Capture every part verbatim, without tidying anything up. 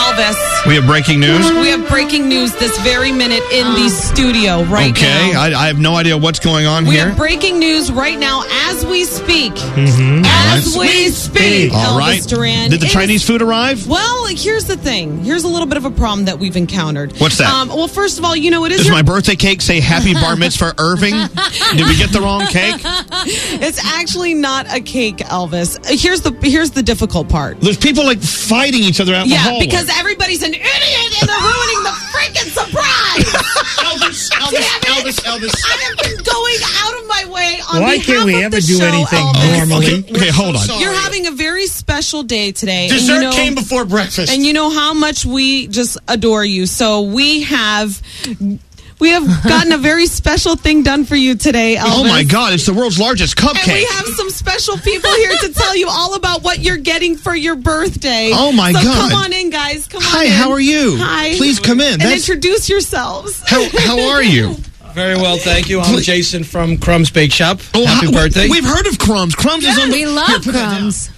Elvis. We have breaking news? We have breaking news this very minute in the studio right okay. now. Okay, I, I have no idea what's going on we here. We have breaking news right now as we speak. Mm-hmm. As right. we speak. All Elvis right. Duran. Did the is, Chinese food arrive? Well, here's the thing. Here's a little bit of a problem that we've encountered. What's that? Um, well, first of all, you know, it is Does your... my birthday cake say Happy Bar Mitzvah Irving? Did we get the wrong cake? It's actually not a cake, Elvis. Here's the here's the difficult part. There's people like fighting each other out in yeah, the hallway. because everybody's an idiot and they're ruining the freaking surprise. Elvis, Elvis, Elvis, Elvis. I have been going out of my way on Why behalf can't we of ever the do show, anything Elvis. normally? Okay, okay, hold on. You're having a very special day today. Dessert and you know, came before breakfast. And you know how much we just adore you. So we have... We have gotten a very special thing done for you today, Elvis. Oh, my God. It's the world's largest cupcake. And we have some special people here to tell you all about what you're getting for your birthday. Oh, my so God. come on in, guys. Come on Hi, in. how are you? Hi. Please come in. And That's... introduce yourselves. How, how are you? Very well, thank you. I'm Please. Jason from Crumbs Bake Shop. Oh, Happy how, birthday. We've heard of Crumbs. Crumbs yeah, is on the... We love Here, Crumbs.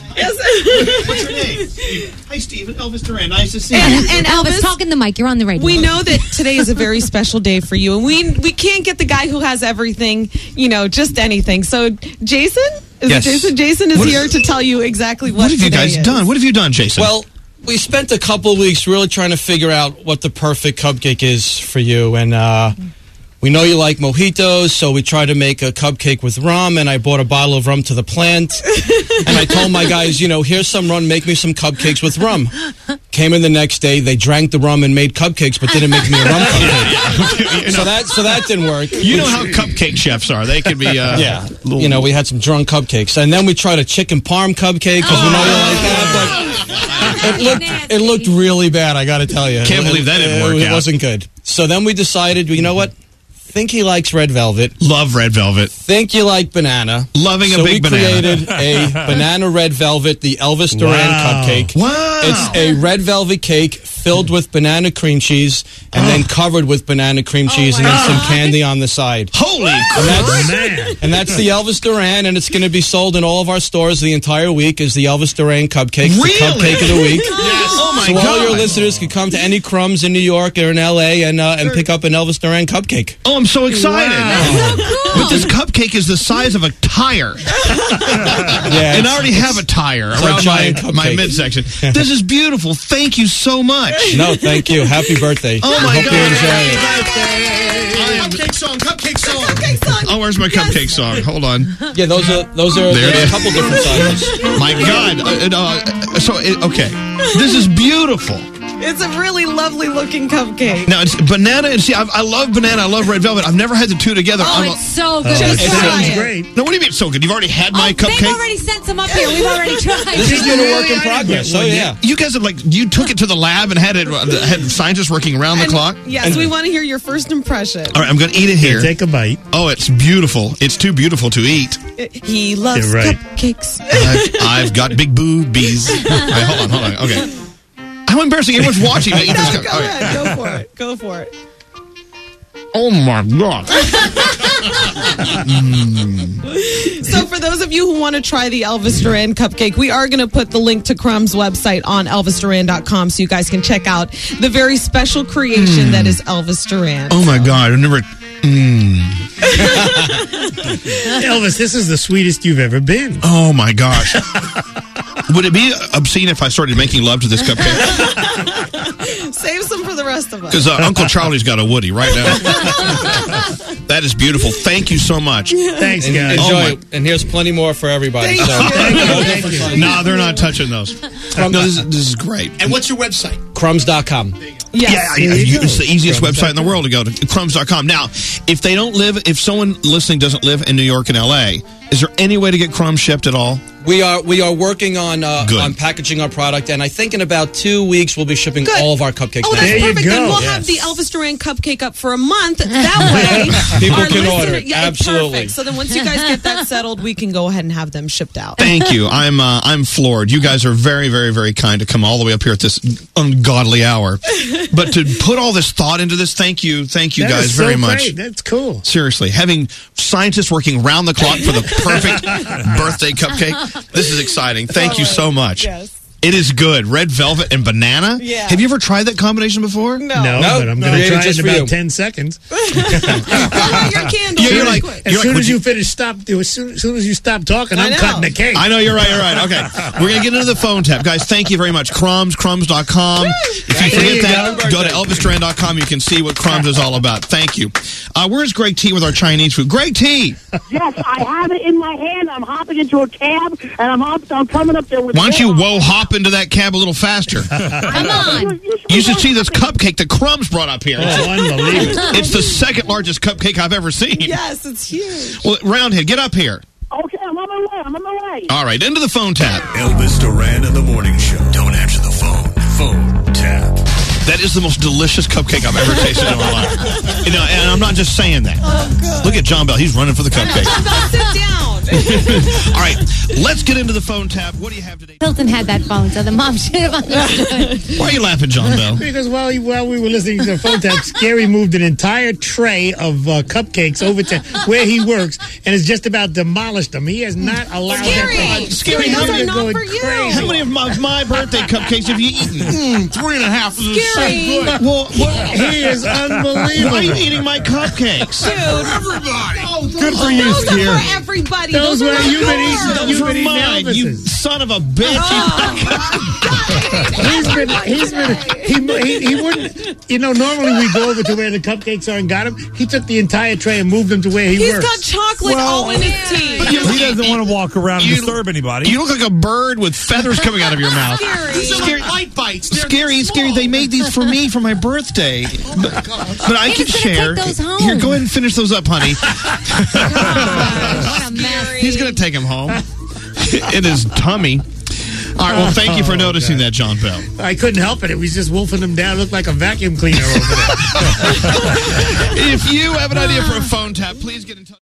Yes. What's your name? Hi, Stephen. Elvis Duran. Nice to see And, you. and Elvis, Elvis, talk in the mic. You're on the radio. we know that today is a very special day for you, and we we can't get the guy who has everything, you know, just anything. So, Jason, is Yes. it Jason? Jason is What- here to tell you exactly what. What have you today guys is. done? What have you done, Jason? Well, we spent a couple weeks really trying to figure out what the perfect cupcake is for you, and uh, we know you like mojitos, so we tried to make a cupcake with rum, and I bought a bottle of rum to the plant, and I told my guys, you know, here's some rum, make me some cupcakes with rum. Came in the next day, they drank the rum and made cupcakes, but didn't make me a rum cupcake. you know, So that so that didn't work. you know how cupcake chefs are. They could be... Uh, Yeah, little- you know, we had some drunk cupcakes, and then we tried a chicken parm cupcake because we know you like that. But it looked it looked really bad. I got to tell you, Can't believe that didn't work It, it out. wasn't good. So then we decided, you know what? Think he likes red velvet. Love red velvet. Think you like banana. Loving a so big we banana. created a banana red velvet, the Elvis Duran Wow. cupcake. Wow. It's a red velvet cake filled with banana cream cheese and then covered with banana cream cheese and then some candy on the side. Holy And crap. that's, Man. and that's the Elvis Duran, and it's going to be sold in all of our stores the entire week is the Elvis Duran cupcake, Really? the cupcake of the week. Yes. Oh, my so God. all your listeners can come to any Crumbs in New York or in L A and uh, and pick up an Elvis Duran cupcake. Oh, I'm so excited. So cool. But this cupcake is the size of a tire. Yeah, And I already have a tire a around my, giant my cupcake. midsection. This is beautiful. Thank you so much. No, thank you. Happy birthday. Oh, I my hope God. you enjoy it. I am... Cupcake song, cupcake song. Cupcake song. Oh, where's my cupcake song? Hold on. Yeah, those are those are There it there's is. a couple different sizes. My God. Uh, uh, so, it, okay. This is beautiful. It's a really lovely looking cupcake. Now, it's banana, and see, I, I love banana, I love red velvet. I've never had the two together. Oh, I'm a- it's so good. Oh, Just it try sounds it. great. No, what do you mean it's so good? You've already had my Oh, cupcake? they've already sent some up here. We've already tried. This has been a work in progress. So yeah. You guys have like you took it to the lab and had it uh, had scientists working around the And- clock. Yes, we want to hear your first impression. All right, I'm going to eat it here. Take a bite. Oh, it's beautiful. It's too beautiful to eat. He loves You're right. cupcakes. I've, I've got big boobies. All right, hold on, hold on. Okay. How embarrassing! Everyone's watching me eat this. No, cup- go okay. ahead. Go for it. Go for it. Oh my God! So for those of you who want to try the Elvis Duran cupcake, we are going to put the link to Crumb's website on elvis duran dot com so you guys can check out the very special creation that is Elvis Duran. Oh my God! I've never. Mm. Elvis, this is the sweetest you've ever been. Oh my gosh! Would it be obscene if I started making love to this cupcake? Save some for the rest of us. Because uh, Uncle Charlie's got a Woody right now. That is beautiful. Thank you so much. Thanks, And, guys. enjoy Oh, my- it. And here's plenty more for everybody. Thank So, you. all different sizes. No, they're not touching those. No, this is, this is great. And what's your website? Crumbs dot com. Yes. Yeah, There yeah, you you- go. it's the easiest Crumbs website in the world to go to, crumbs dot com. Now, if they don't live, if someone listening doesn't live in New York and L A, is there any way to get crumbs shipped at all? We are we are working on uh, Good. on packaging our product, and I think in about two weeks we'll be shipping Good. all of our cupcakes. Oh, now. that's There you perfect. Then go. we'll have the Yes. Elvis Duran cupcake up for a month. That way, People our can listener- order it. Yeah, it's Absolutely. perfect. So then, once you guys get that settled, we can go ahead and have them shipped out. Thank you. I'm uh, I'm floored. You guys are very, very, very kind to come all the way up here at this ungodly hour. But to put all this thought into this, thank you, thank you That guys is so very much. great. That's cool. Seriously, having scientists working round the clock for the perfect birthday cupcake. This is exciting. Thank you so much. Yes. It is good. Red velvet and banana. Yeah. Have you ever tried that combination before? No. No, No, but I'm no. going to Yeah, try it just in for about you. ten seconds. Blow out your candle. Yeah, you're really like- quick. As You're soon would as you you- finish, stop. As soon, as soon as you stop talking, I I'm know. cutting the cake. I know, you're right, you're right. Okay. We're going to get into the phone tap. Guys, thank you very much. Crumbs, crumbs dot com. If you There forget you that, go. go to Elvis Duran dot com. You can see what Crumbs is all about. Thank you. Uh, where's Greg T with our Chinese food? Greg T, Yes, I have it in my hand. I'm hopping into a cab, and I'm up, I'm coming up there with. why don't you it. whoa hop into that cab a little faster? Come on. You should see this cupcake that Crumbs brought up here. Oh, unbelievable. It's the second largest cupcake I've ever seen. Yes, it's huge. Well, Roundhead, get up here. Okay, I'm on my way. I'm on my way. All right, into the phone tap. Elvis Duran in the morning show. Don't answer the phone. Phone tap. That is the most delicious cupcake I've ever tasted in my life. You know, and I'm not just saying that. Look at John Bell. He's running for the cupcake. Sit down. All right, let's get into the phone tap. What do you have today? Hilton had that phone, so the mom should have understood. Why are you laughing, John Bell? Because while, he, while we were listening to the phone tap, Scary moved an entire tray of uh, cupcakes over to where he works and has just about demolished them. He has not allowed Scary. that to- Scary, those Scary are not going for you. crazy. How many of my, my birthday cupcakes have you eaten? Mm, three and a half. This is so Scary. good. Well, what? He is unbelievable. Why are you eating my cupcakes? Dude. Everybody. Good for you, Those are Scary. for everybody. Those Those, were are you've been yours. eating- Those You've were been eating mine, you Elvis's. son of a bitch. He's been, he's been, he, he, he wouldn't, you know, normally we go over to where the cupcakes are and got them. He took the entire tray and moved them to where he He's works. got chocolate all in his teeth. He doesn't want to walk around and You- disturb anybody. You look like a bird with feathers coming out of your mouth. Scary. Scary. Light bites. They're Scary, scary. They made these for me for my birthday. But, but I He can was gonna share. take those home. Here, go ahead and finish those up, honey. What a mess. He's going to take him home in his tummy. All right, well, thank you for noticing that, John Bell. I couldn't help it. It was just wolfing them down. It looked like a vacuum cleaner over there. If you have an idea for a phone tap, please get in touch.